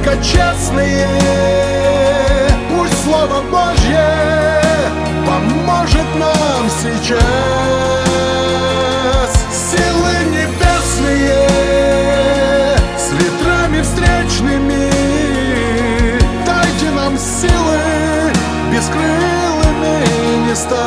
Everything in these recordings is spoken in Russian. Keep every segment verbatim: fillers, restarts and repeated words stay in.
только честные. Пусть Слово Божье поможет нам сейчас. Силы небесные с ветрами встречными, дайте нам силы бескрылыми не стать.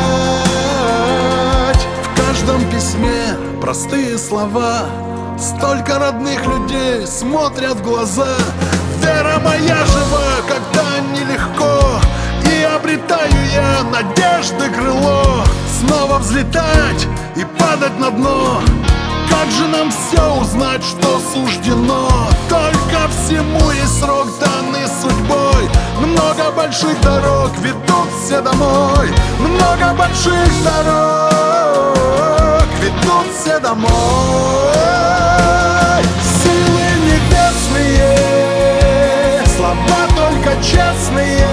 В каждом письме простые слова, столько родных людей смотрят в глаза. Вера моя жива, когда нелегко, и обретаю я надежды крыло. Снова взлетать и падать на дно. Как же нам все узнать, что суждено? Только всему есть срок, данный судьбой. Много больших дорог ведут все домой. Много больших дорог ведут все домой. Силы небесные, слова только честные.